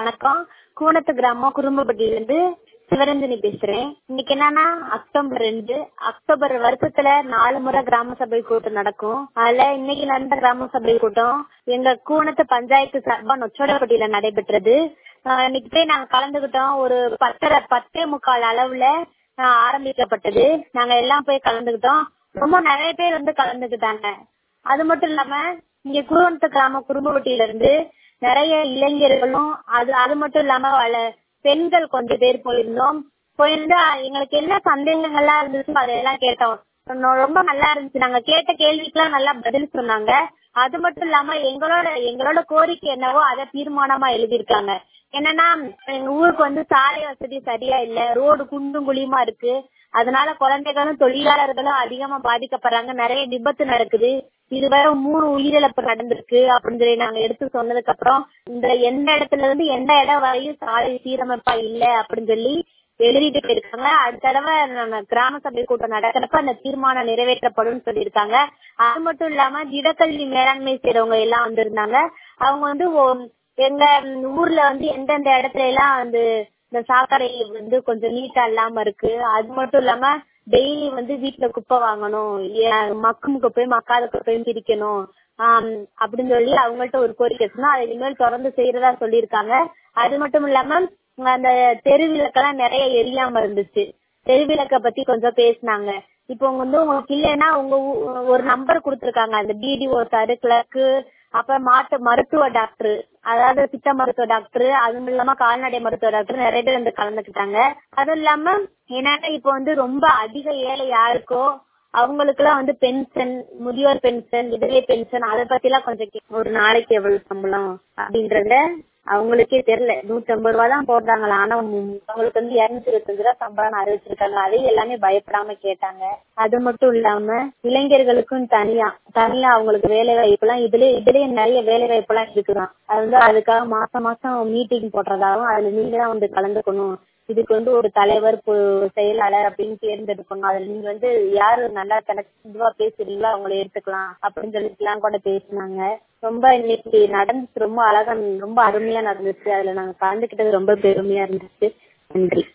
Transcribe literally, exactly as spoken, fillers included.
வணக்கம். கூனத்து கிராமம் குறும்பப்பட்டியிலிருந்து சிவரஞ்சனி பேசுறேன். இன்னைக்கு என்னன்னா அக்டோபர் ரெண்டு அக்டோபர் வருஷத்துல நாலு முறை கிராம சபை கூட்டம் நடக்கும். அதுல இன்னைக்கு நடந்த கிராம சபை கூட்டம் எங்க கூனத்து பஞ்சாயத்து சார்பா நொச்சோடப்பட்டியில நடைபெற்றது. ஆஹ் இன்னைக்கு போய் நாங்க கலந்துகிட்டோம். ஒரு பத்தரை பத்தே முக்கால் அளவுல ஆஹ் ஆரம்பிக்கப்பட்டது. நாங்க எல்லாம் போய் கலந்துகிட்டோம். ரொம்ப நிறைய பேர் வந்து கலந்துகிட்டாங்க. அது மட்டும் இல்லாம இங்க கூனத்து கிராம குறும்பப்பட்டியில இருந்து நிறைய இளைஞர்களும் அது அது மட்டும் இல்லாம வள பெண்கள் கொஞ்சம் பேர் போயிருந்தோம். போயிருந்தா எங்களுக்கு என்ன சந்தேகங்கள்லாம் இருந்துச்சு அதெல்லாம் கேட்டோம். ரொம்ப நல்லா இருந்துச்சு. நாங்க கேட்ட கேள்விக்கெல்லாம் நல்லா பதில் சொன்னாங்க. அது மட்டும் இல்லாம எங்களோட எங்களோட கோரிக்கை என்னவோ அதை தீர்மானமா எழுதியிருக்காங்க. என்னன்னா எங்க ஊருக்கு வந்து சாலை வசதி சரியா இல்ல, ரோடு குண்டும் குழியுமா இருக்கு. அதனால குழந்தைகளும் தொழிலாளர்களும் அதிகமா பாதிக்கப்படுறாங்க. நிறைய விபத்து நடக்குது. இதுவரை மூணு உயிரிழப்பு நடந்திருக்கு அப்படின்னு சொல்லி நாங்க எடுத்து சொன்னதுக்கு அப்புறம் இந்த எந்த இடத்துல இருந்து எந்த இடம் வரையும் சாலை சீரமைப்பா இல்ல அப்படின்னு சொல்லி எழுதிட்டு போயிருக்காங்க. அடுத்த தடவை நம்ம கிராம சபை கூட்டம் நடக்கிறப்ப அந்த தீர்மானம் நிறைவேற்றப்படும் சொல்லியிருக்காங்க. அது மட்டும் இல்லாம திடக்கல்வி மேலாண்மை செய்யறவங்க எல்லாம் வந்திருந்தாங்க. அவங்க வந்து எங்க ஊர்ல வந்து எந்தெந்த இடத்துல எல்லாம் வந்து இந்த சாக்கடை வந்து கொஞ்சம் நீட்டா இல்லாம இருக்கு, அது மட்டும் இல்லாம டெய்லி வந்து வீட்டுல குப்பை வாங்கணும், மக்கும் குப்பையும் மக்காத குப்பையும் பிரிக்கணும் ஆஹ் அப்படின்னு சொல்லி அவங்கள்ட்ட ஒரு கோரிக்கை சொன்னா அதை இனிமேல் தொடர்ந்து செய்யறதா சொல்லியிருக்காங்க. அது மட்டும் இல்லாம அந்த தெருவிளக்கெல்லாம் நிறைய எரியாம இருந்துச்சு. தெருவிளக்க பத்தி கொஞ்சம் பேசினாங்க. இப்போ வந்து உங்களுக்கு இல்லைன்னா உங்க ஒரு நம்பர் கொடுத்துருக்காங்க. அந்த பிடிஓ சாரு, கிளர்க்கு, அப்புறம் மாட்டு மருத்துவ டாக்டர், அதாவது சித்த மருத்துவ டாக்டர், அதுவும் இல்லாம கால்நடை மருத்துவ டாக்டர் நிறைய பேர் வந்து கலந்துக்கிட்டாங்க. அதுவும் இல்லாம என்னன்னா இப்போ வந்து ரொம்ப அதிக ஏழை யாருக்கோ அவங்களுக்கு எல்லாம் வந்து பென்ஷன், முதியோர் பென்ஷன், விதவை பென்ஷன் அதை பத்தி எல்லாம் கொஞ்சம் ஒரு நாளைக்கு எவ்வளவு சம்பளம் அப்படின்றத அவங்களுக்கே தெரியல. நூத்தி ஐம்பது ரூபா தான் போடுறாங்களா, ஆனா அவங்களுக்கு வந்து இருநூத்தி இருபத்தஞ்சு ரூபா சம்பளம் அறிவிச்சிருக்காங்க. அதே எல்லாமே பயப்படாம கேட்டாங்க. அது மட்டும் இல்லாம இளைஞர்களுக்கும் தனியா தனியா அவங்களுக்கு வேலை வாய்ப்பு எல்லாம் இதுல இதுலயே நிறைய வேலை வாய்ப்பு எல்லாம் இருக்குதான். அது வந்து அதுக்காக மாசம் மாசம் மீட்டிங் போடுறதாகவும் அதுல நீங்க தான் வந்து கலந்துக்கணும், இதுக்கு வந்து ஒரு தலைவர் செயலாளர் அப்படின்னு தேர்ந்தெடுக்கணும், அதுல நீங்க வந்து யாரு நல்லா இதுவா பேசுறீங்களோ அவங்களை எடுத்துக்கலாம் அப்படின்னு சொல்லிட்டு எல்லாம் கூட பேசினாங்க. ரொம்ப இன்னைக்கு நடந்துச்சு. ரொம்ப அழகா ரொம்ப அருமையா நடந்துச்சு. அதுல நாங்க கலந்துக்கிட்டது ரொம்ப பெருமையா இருந்துச்சு. நன்றி.